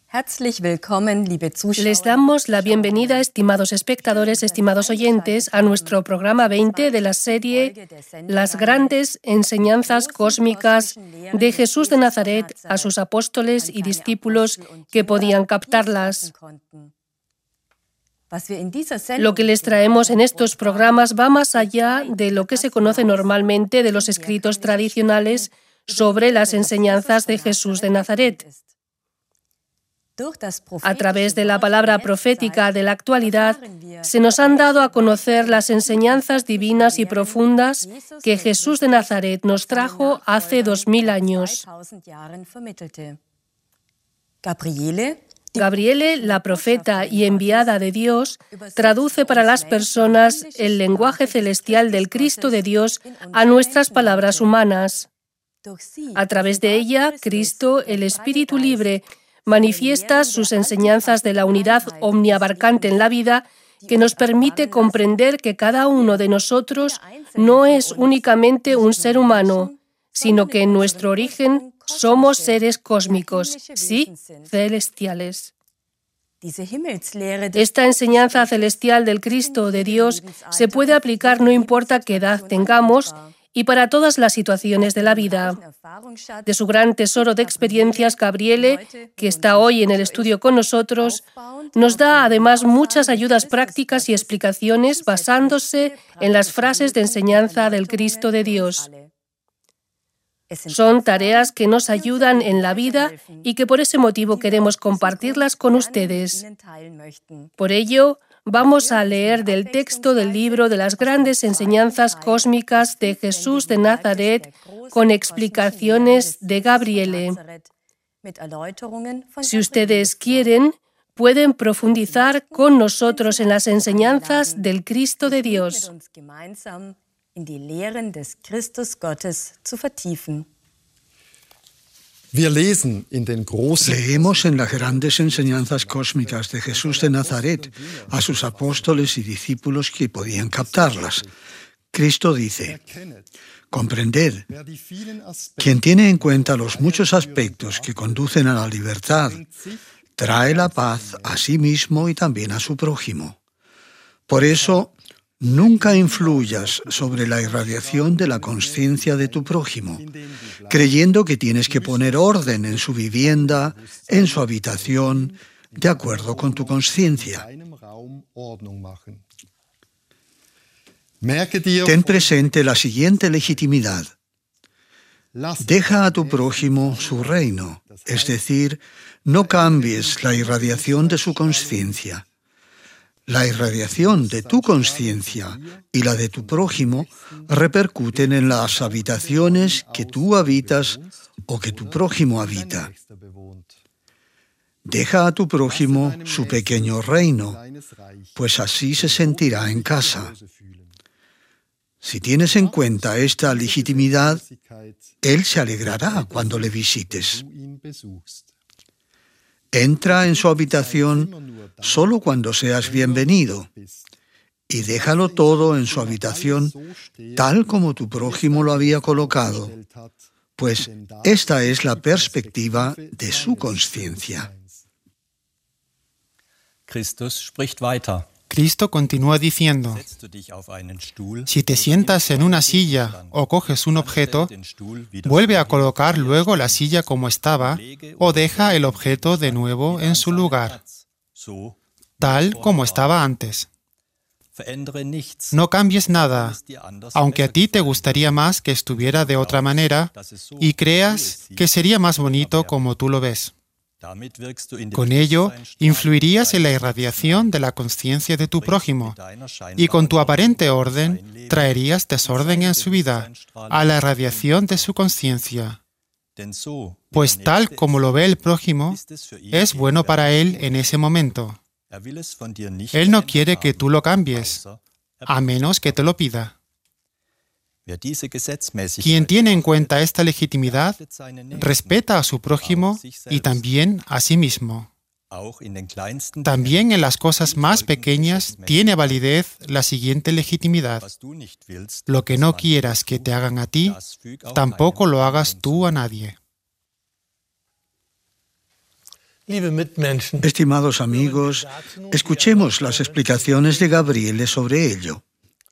Les damos la bienvenida, estimados espectadores, estimados oyentes, a nuestro programa 20 de la serie Las grandes enseñanzas cósmicas de Jesús de Nazaret a sus apóstoles y discípulos que podían captarlas. Lo que les traemos en estos programas va más allá de lo que se conoce normalmente de los escritos tradicionales sobre las enseñanzas de Jesús de Nazaret. A través de la palabra profética de la actualidad, se nos han dado a conocer las enseñanzas divinas y profundas que Jesús de Nazaret nos trajo hace 2000 años. Gabriele, la profeta y enviada de Dios, traduce para las personas el lenguaje celestial del Cristo de Dios a nuestras palabras humanas. A través de ella, Cristo, el Espíritu libre, manifiesta sus enseñanzas de la unidad omniabarcante en la vida, que nos permite comprender que cada uno de nosotros no es únicamente un ser humano, sino que en nuestro origen somos seres cósmicos, sí, celestiales. Esta enseñanza celestial del Cristo de Dios se puede aplicar no importa qué edad tengamos y para todas las situaciones de la vida. De su gran tesoro de experiencias, Gabriele, que está hoy en el estudio con nosotros, nos da además muchas ayudas prácticas y explicaciones basándose en las frases de enseñanza del Cristo de Dios. Son tareas que nos ayudan en la vida y que por ese motivo queremos compartirlas con ustedes. Por ello, vamos a leer del texto del libro de las grandes enseñanzas cósmicas de Jesús de Nazaret con explicaciones de Gabriele. Si ustedes quieren, pueden profundizar con nosotros en las enseñanzas del Cristo de Dios. Leemos en las grandes enseñanzas cósmicas de Jesús de Nazaret a sus apóstoles y discípulos que podían captarlas. Cristo dice: comprended, quien tiene en cuenta los muchos aspectos que conducen a la libertad, trae la paz a sí mismo y también a su prójimo. Por eso, nunca influyas sobre la irradiación de la conciencia de tu prójimo, creyendo que tienes que poner orden en su vivienda, en su habitación, de acuerdo con tu conciencia. Ten presente la siguiente legitimidad. Deja a tu prójimo su reino, es decir, no cambies la irradiación de su conciencia. La irradiación de tu conciencia y la de tu prójimo repercuten en las habitaciones que tú habitas o que tu prójimo habita. Deja a tu prójimo su pequeño reino, pues así se sentirá en casa. Si tienes en cuenta esta legitimidad, él se alegrará cuando le visites. Entra en su habitación solo cuando seas bienvenido y déjalo todo en su habitación tal como tu prójimo lo había colocado, pues esta es la perspectiva de su conciencia. Cristo continúa diciendo: si te sientas en una silla o coges un objeto, vuelve a colocar luego la silla como estaba o deja el objeto de nuevo en su lugar, tal como estaba antes. No cambies nada, aunque a ti te gustaría más que estuviera de otra manera y creas que sería más bonito como tú lo ves. Con ello, influirías en la irradiación de la conciencia de tu prójimo y con tu aparente orden traerías desorden en su vida, a la irradiación de su conciencia. Pues tal como lo ve el prójimo, es bueno para él en ese momento. Él no quiere que tú lo cambies, a menos que te lo pida. Quien tiene en cuenta esta legitimidad, respeta a su prójimo y también a sí mismo. También en las cosas más pequeñas tiene validez la siguiente legitimidad: lo que no quieras que te hagan a ti, tampoco lo hagas tú a nadie. Estimados amigos, escuchemos las explicaciones de Gabriele sobre ello.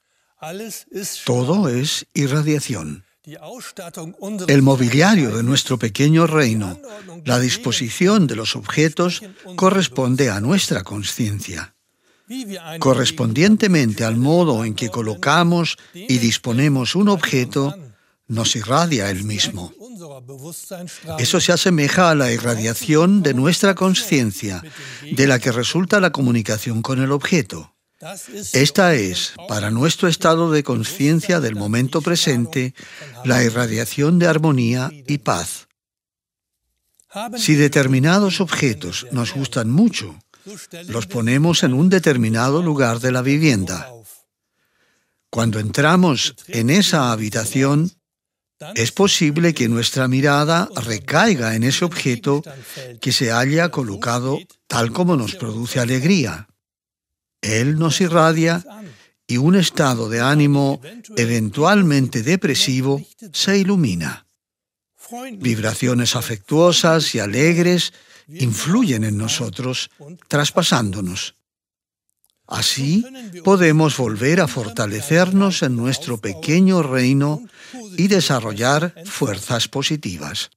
Todo es irradiación. El mobiliario de nuestro pequeño reino, la disposición de los objetos, corresponde a nuestra conciencia. Correspondientemente al modo en que colocamos y disponemos un objeto, nos irradia el mismo. Eso se asemeja a la irradiación de nuestra conciencia, de la que resulta la comunicación con el objeto. Esta es, para nuestro estado de conciencia del momento presente, la irradiación de armonía y paz. Si determinados objetos nos gustan mucho, los ponemos en un determinado lugar de la vivienda. Cuando entramos en esa habitación, es posible que nuestra mirada recaiga en ese objeto que se haya colocado tal como nos produce alegría. Él nos irradia y un estado de ánimo eventualmente depresivo se ilumina. Vibraciones afectuosas y alegres influyen en nosotros, traspasándonos. Así podemos volver a fortalecernos en nuestro pequeño reino y desarrollar fuerzas positivas.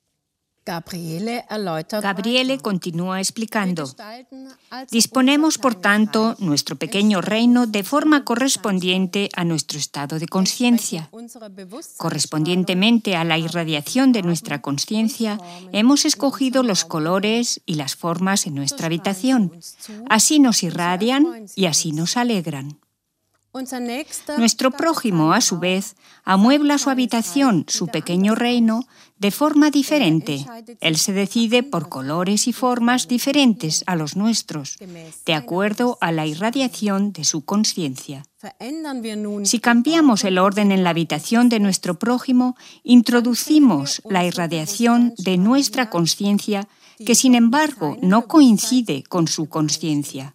Gabriele continúa explicando. Disponemos, por tanto, nuestro pequeño reino de forma correspondiente a nuestro estado de conciencia. Correspondientemente a la irradiación de nuestra conciencia, hemos escogido los colores y las formas en nuestra habitación. Así nos irradian y así nos alegran. Nuestro prójimo, a su vez, amuebla su habitación, su pequeño reino, de forma diferente. Él se decide por colores y formas diferentes a los nuestros, de acuerdo a la irradiación de su conciencia. Si cambiamos el orden en la habitación de nuestro prójimo, introducimos la irradiación de nuestra conciencia, que sin embargo no coincide con su conciencia.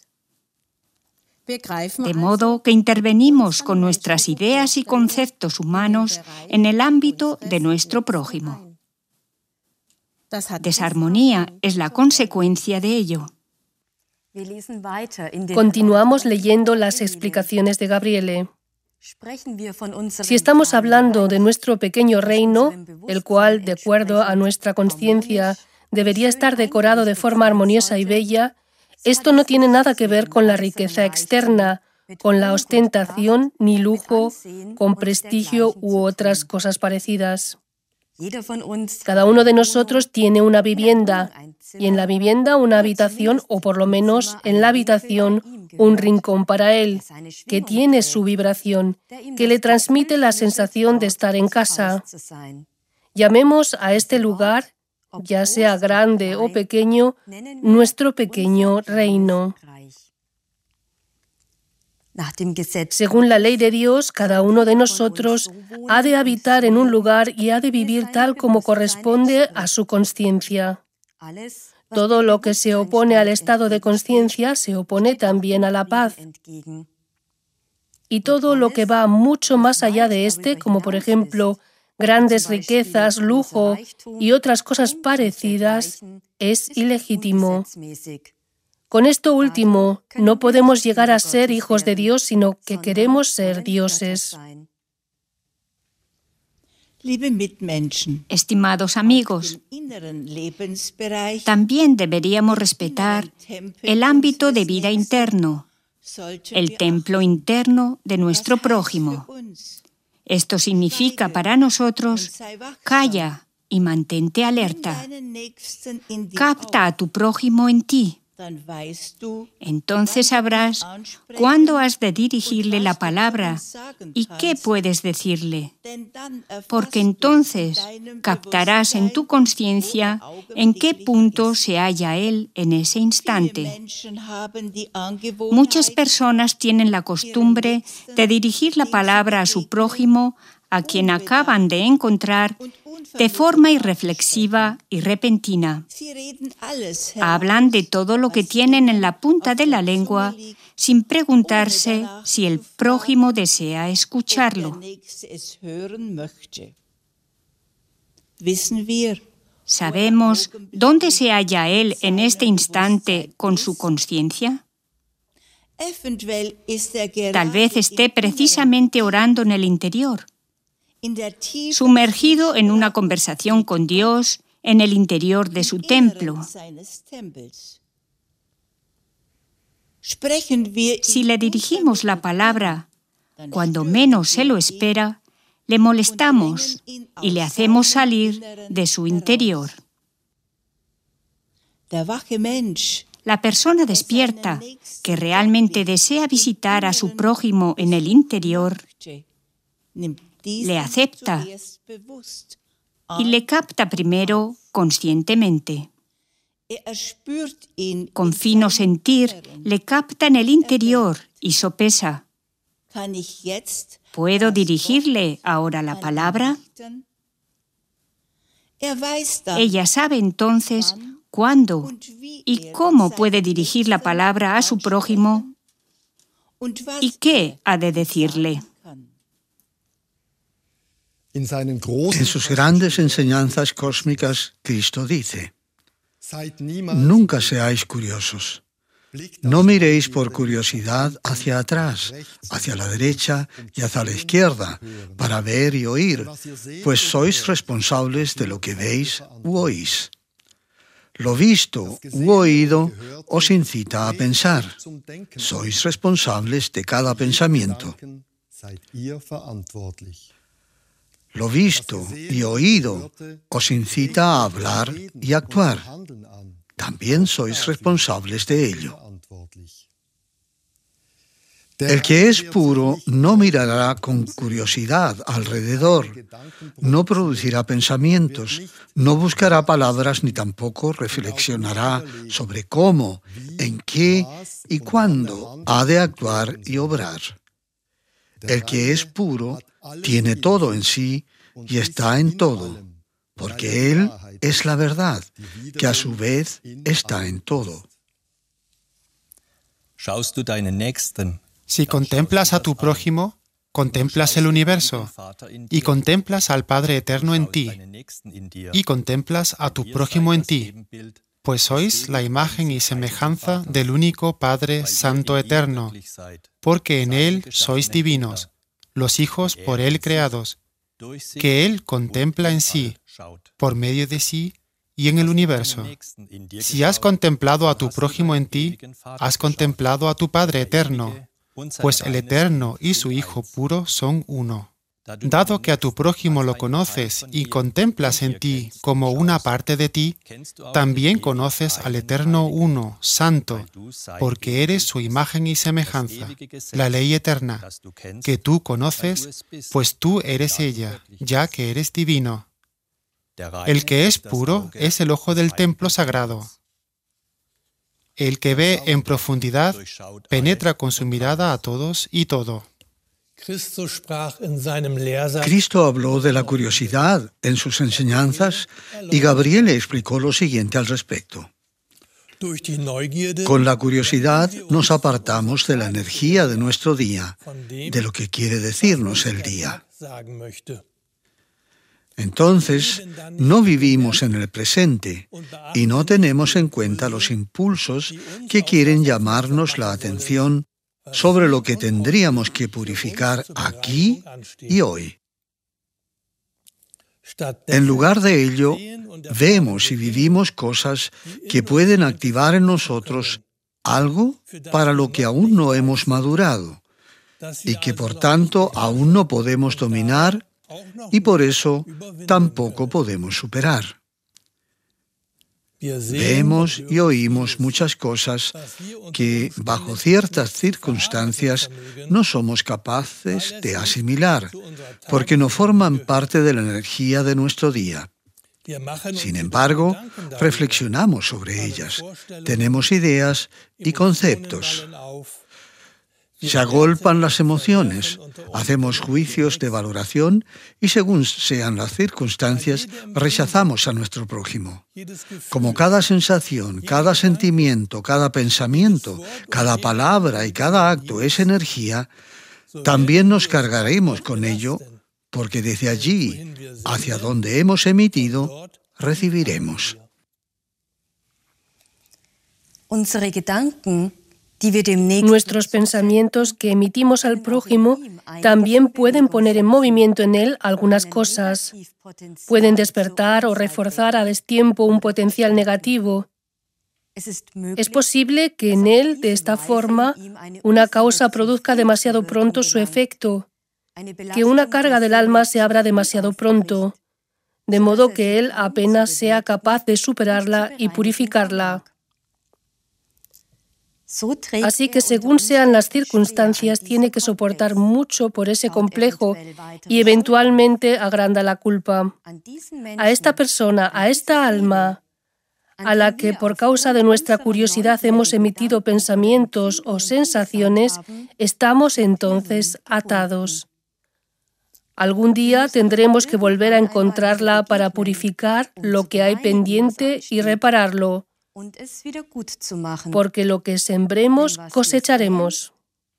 De modo que intervenimos con nuestras ideas y conceptos humanos en el ámbito de nuestro prójimo. Desarmonía es la consecuencia de ello. Continuamos leyendo las explicaciones de Gabriele. Si estamos hablando de nuestro pequeño reino, el cual, de acuerdo a nuestra conciencia, debería estar decorado de forma armoniosa y bella, esto no tiene nada que ver con la riqueza externa, con la ostentación ni lujo, con prestigio u otras cosas parecidas. Cada uno de nosotros tiene una vivienda, y en la vivienda una habitación, o por lo menos en la habitación un rincón para él, que tiene su vibración, que le transmite la sensación de estar en casa. Llamemos a este lugar, ya sea grande o pequeño, nuestro pequeño reino. Según la ley de Dios, cada uno de nosotros ha de habitar en un lugar y ha de vivir tal como corresponde a su conciencia. Todo lo que se opone al estado de conciencia se opone también a la paz. Y todo lo que va mucho más allá de este, como por ejemplo grandes riquezas, lujo y otras cosas parecidas, es ilegítimo. Con esto último, no podemos llegar a ser hijos de Dios, sino que queremos ser dioses. Estimados amigos, también deberíamos respetar el ámbito de vida interno, el templo interno de nuestro prójimo. Esto significa para nosotros, calla y mantente alerta. Capta a tu prójimo en ti. Entonces sabrás cuándo has de dirigirle la palabra y qué puedes decirle, porque entonces captarás en tu conciencia en qué punto se halla él en ese instante. Muchas personas tienen la costumbre de dirigir la palabra a su prójimo, a quien acaban de encontrar, de forma irreflexiva y repentina. Hablan de todo lo que tienen en la punta de la lengua sin preguntarse si el prójimo desea escucharlo. ¿Sabemos dónde se halla él en este instante con su conciencia? Tal vez esté precisamente orando en el interior, sumergido en una conversación con Dios en el interior de su templo. Si le dirigimos la palabra cuando menos se lo espera, le molestamos y le hacemos salir de su interior. La persona despierta, que realmente desea visitar a su prójimo en el interior, le acepta y le capta primero conscientemente. Con fino sentir, le capta en el interior y sopesa. ¿Puedo dirigirle ahora la palabra? Ella sabe entonces cuándo y cómo puede dirigir la palabra a su prójimo y qué ha de decirle. En sus grandes enseñanzas cósmicas, Cristo dice: nunca seáis curiosos. No miréis por curiosidad hacia atrás, hacia la derecha y hacia la izquierda, para ver y oír, pues sois responsables de lo que veis u oís. Lo visto u oído os incita a pensar. Sois responsables de cada pensamiento. Lo visto y oído os incita a hablar y actuar. También sois responsables de ello. El que es puro no mirará con curiosidad alrededor, no producirá pensamientos, no buscará palabras ni tampoco reflexionará sobre cómo, en qué y cuándo ha de actuar y obrar. El que es puro tiene todo en sí y está en todo, porque Él es la verdad, que a su vez está en todo. Si contemplas a tu prójimo, contemplas el universo, y contemplas al Padre Eterno en ti, y contemplas a tu prójimo en ti, pues sois la imagen y semejanza del único Padre Santo Eterno, porque en Él sois divinos, los hijos por Él creados, que Él contempla en sí, por medio de sí y en el universo. Si has contemplado a tu prójimo en ti, has contemplado a tu Padre Eterno, pues el Eterno y su Hijo puro son uno. Dado que a tu prójimo lo conoces y contemplas en ti como una parte de ti, también conoces al Eterno Uno, Santo, porque eres su imagen y semejanza, la ley eterna, que tú conoces, pues tú eres ella, ya que eres divino. El que es puro es el ojo del templo sagrado. El que ve en profundidad penetra con su mirada a todos y todo. Cristo habló de la curiosidad en sus enseñanzas y Gabriel le explicó lo siguiente al respecto. Con la curiosidad nos apartamos de la energía de nuestro día, de lo que quiere decirnos el día. Entonces, no vivimos en el presente y no tenemos en cuenta los impulsos que quieren llamarnos la atención sobre lo que tendríamos que purificar aquí y hoy. En lugar de ello, vemos y vivimos cosas que pueden activar en nosotros algo para lo que aún no hemos madurado y que por tanto aún no podemos dominar y por eso tampoco podemos superar. Vemos y oímos muchas cosas que, bajo ciertas circunstancias, no somos capaces de asimilar, porque no forman parte de la energía de nuestro día. Sin embargo, reflexionamos sobre ellas, tenemos ideas y conceptos. Se agolpan las emociones, hacemos juicios de valoración y según sean las circunstancias, rechazamos a nuestro prójimo. Como cada sensación, cada sentimiento, cada pensamiento, cada palabra y cada acto es energía, también nos cargaremos con ello, porque desde allí, hacia donde hemos emitido, recibiremos. Nuestros pensamientos que emitimos al prójimo también pueden poner en movimiento en él algunas cosas. Pueden despertar o reforzar a destiempo un potencial negativo. Es posible que en él, de esta forma, una causa produzca demasiado pronto su efecto, que una carga del alma se abra demasiado pronto, de modo que él apenas sea capaz de superarla y purificarla. Así que según sean las circunstancias, tiene que soportar mucho por ese complejo y eventualmente agranda la culpa. A esta persona, a esta alma, a la que por causa de nuestra curiosidad hemos emitido pensamientos o sensaciones, estamos entonces atados. Algún día tendremos que volver a encontrarla para purificar lo que hay pendiente y repararlo, porque lo que sembremos cosecharemos.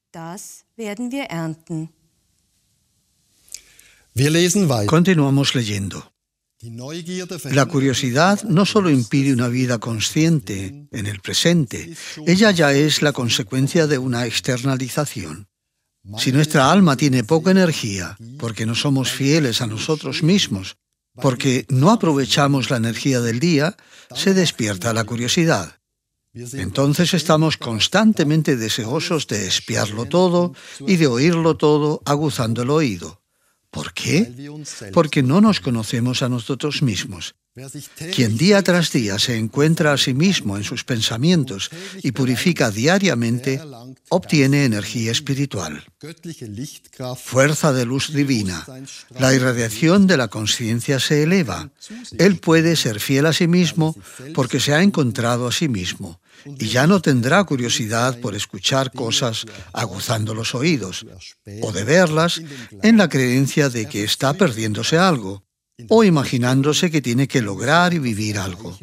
Continuamos leyendo. La curiosidad no solo impide una vida consciente en el presente, ella ya es la consecuencia de una externalización. Si nuestra alma tiene poca energía, porque no somos fieles a nosotros mismos, porque no aprovechamos la energía del día, se despierta la curiosidad. Entonces estamos constantemente deseosos de espiarlo todo y de oírlo todo aguzando el oído. ¿Por qué? Porque no nos conocemos a nosotros mismos. Quien día tras día se encuentra a sí mismo en sus pensamientos y purifica diariamente, obtiene energía espiritual, fuerza de luz divina. La irradiación de la conciencia se eleva. Él puede ser fiel a sí mismo porque se ha encontrado a sí mismo y ya no tendrá curiosidad por escuchar cosas aguzando los oídos o de verlas en la creencia de que está perdiéndose algo, o imaginándose que tiene que lograr y vivir algo.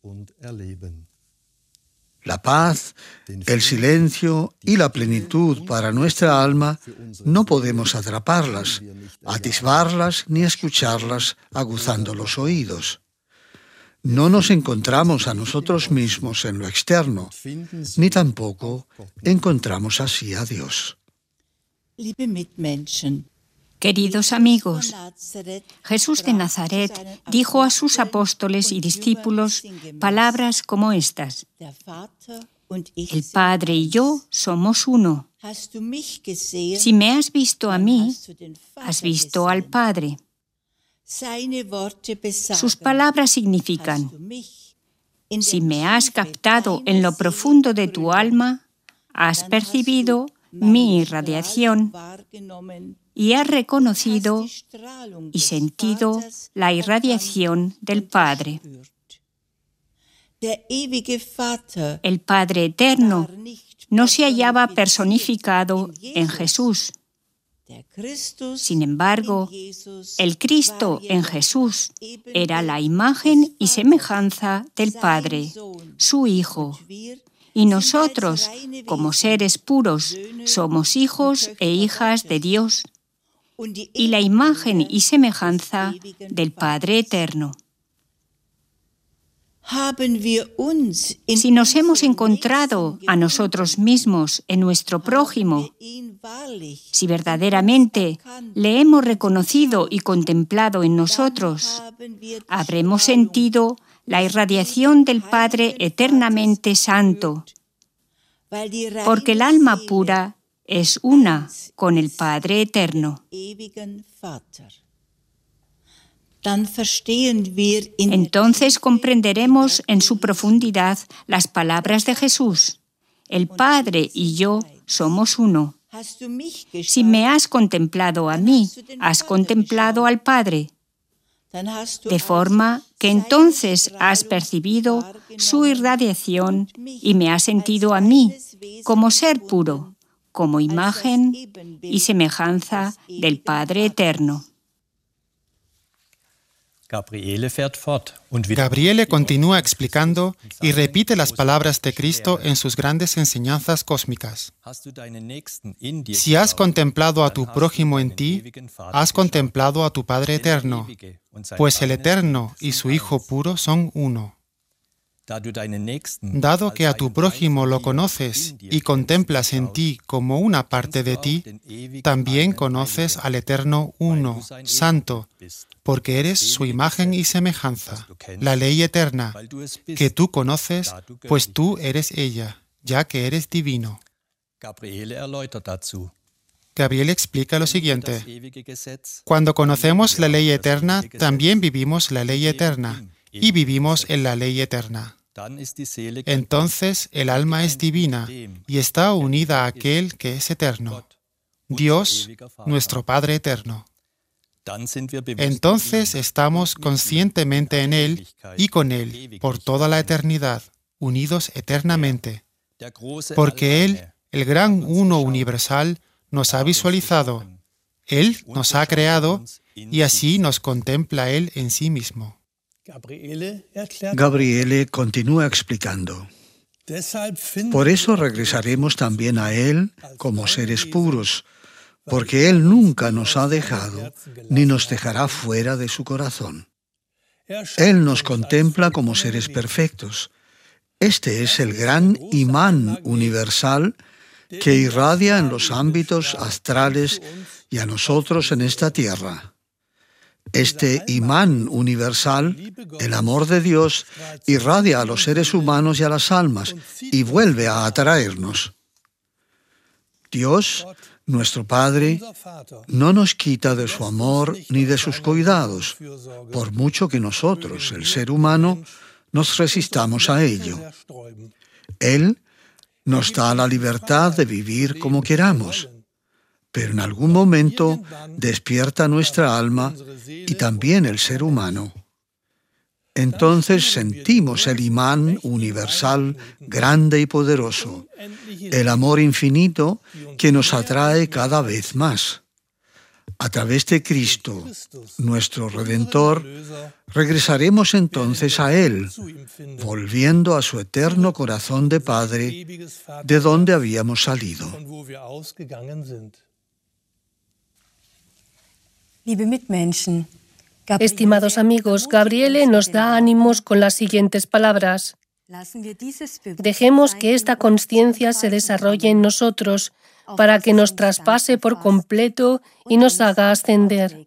La paz, el silencio y la plenitud para nuestra alma no podemos atraparlas, atisbarlas ni escucharlas aguzando los oídos. No nos encontramos a nosotros mismos en lo externo, ni tampoco encontramos así a Dios. Queridos amigos, Jesús de Nazaret dijo a sus apóstoles y discípulos palabras como estas: el Padre y yo somos uno. Si me has visto a mí, has visto al Padre. Sus palabras significan: si me has captado en lo profundo de tu alma, has percibido mi irradiación y has reconocido y sentido la irradiación del Padre. El Padre eterno no se hallaba personificado en Jesús. Sin embargo, el Cristo en Jesús era la imagen y semejanza del Padre, su Hijo. Y nosotros, como seres puros, somos hijos e hijas de Dios y la imagen y semejanza del Padre eterno. Si nos hemos encontrado a nosotros mismos en nuestro prójimo, si verdaderamente le hemos reconocido y contemplado en nosotros, habremos sentido la irradiación del Padre eternamente santo, porque el alma pura es una con el Padre eterno. Entonces comprenderemos en su profundidad las palabras de Jesús. El Padre y yo somos uno. Si me has contemplado a mí, has contemplado al Padre. De forma que entonces has percibido su irradiación y me has sentido a mí como ser puro, como imagen y semejanza del Padre eterno. Gabriele continúa explicando y repite las palabras de Cristo en sus grandes enseñanzas cósmicas. Si has contemplado a tu prójimo en ti, has contemplado a tu Padre eterno, pues el Eterno y su Hijo puro son uno. Dado que a tu prójimo lo conoces y contemplas en ti como una parte de ti, también conoces al Eterno Uno, Santo, porque eres su imagen y semejanza, la ley eterna, que tú conoces, pues tú eres ella, ya que eres divino. Gabriel explica lo siguiente: cuando conocemos la ley eterna, también vivimos la ley eterna, y vivimos en la ley eterna. Entonces el alma es divina y está unida a aquel que es eterno, Dios, nuestro Padre eterno. Entonces estamos conscientemente en Él y con Él por toda la eternidad, unidos eternamente, porque Él, el gran Uno universal, nos ha visualizado, Él nos ha creado y así nos contempla Él en sí mismo. Gabriele continúa explicando. Por eso regresaremos también a Él como seres puros, porque Él nunca nos ha dejado ni nos dejará fuera de su corazón. Él nos contempla como seres perfectos. Este es el gran imán universal que irradia en los ámbitos astrales y a nosotros en esta tierra. Este imán universal, el amor de Dios, irradia a los seres humanos y a las almas y vuelve a atraernos. Dios, nuestro Padre, no nos quita de su amor ni de sus cuidados, por mucho que nosotros, el ser humano, nos resistamos a ello. Él nos da la libertad de vivir como queramos, pero en algún momento despierta nuestra alma y también el ser humano. Entonces sentimos el imán universal grande y poderoso, el amor infinito que nos atrae cada vez más. A través de Cristo, nuestro Redentor, regresaremos entonces a Él, volviendo a su eterno corazón de Padre, de donde habíamos salido. Estimados amigos, Gabriele nos da ánimos con las siguientes palabras. Dejemos que esta conciencia se desarrolle en nosotros para que nos traspase por completo y nos haga ascender.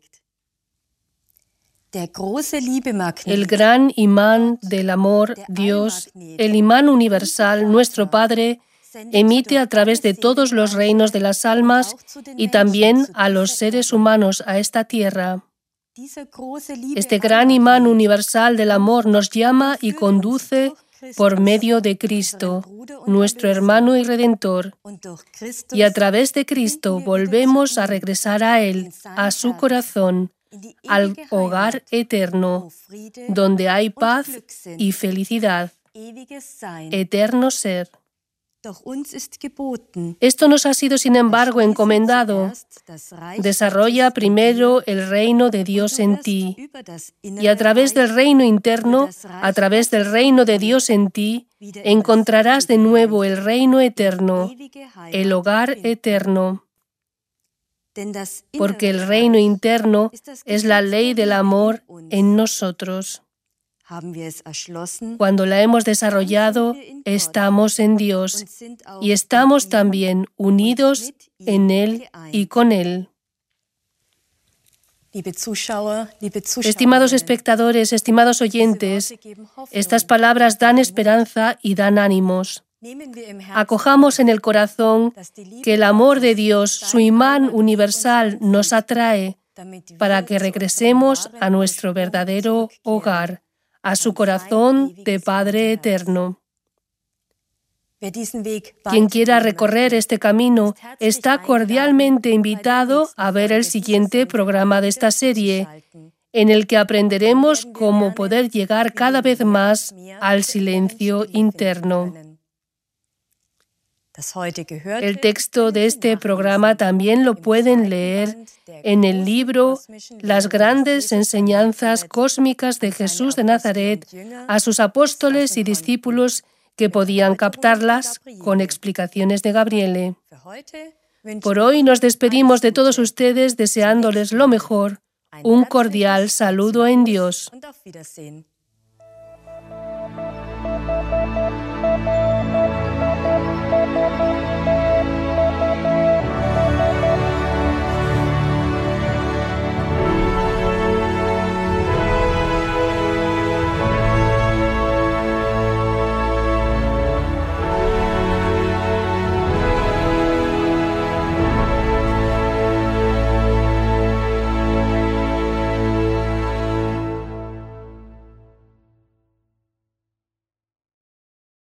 El gran imán del amor, Dios, el imán universal, nuestro Padre, emite a través de todos los reinos de las almas y también a los seres humanos a esta tierra. Este gran imán universal del amor nos llama y conduce por medio de Cristo, nuestro hermano y Redentor. Y a través de Cristo volvemos a regresar a Él, a su corazón, al hogar eterno, donde hay paz y felicidad, eterno ser. Esto nos ha sido, sin embargo, encomendado. Desarrolla primero el reino de Dios en ti, y a través del reino interno, a través del reino de Dios en ti, encontrarás de nuevo el reino eterno, el hogar eterno. Porque el reino interno es la ley del amor en nosotros. Cuando la hemos desarrollado, estamos en Dios y estamos también unidos en Él y con Él. Estimados espectadores, estimados oyentes, estas palabras dan esperanza y dan ánimos. Acojamos en el corazón que el amor de Dios, su imán universal, nos atrae para que regresemos a nuestro verdadero hogar, a su corazón de Padre eterno. Quien quiera recorrer este camino está cordialmente invitado a ver el siguiente programa de esta serie, en el que aprenderemos cómo poder llegar cada vez más al silencio interno. El texto de este programa también lo pueden leer en el libro Las grandes enseñanzas cósmicas de Jesús de Nazaret a sus apóstoles y discípulos que podían captarlas, con explicaciones de Gabriele. Por hoy nos despedimos de todos ustedes deseándoles lo mejor. Un cordial saludo en Dios.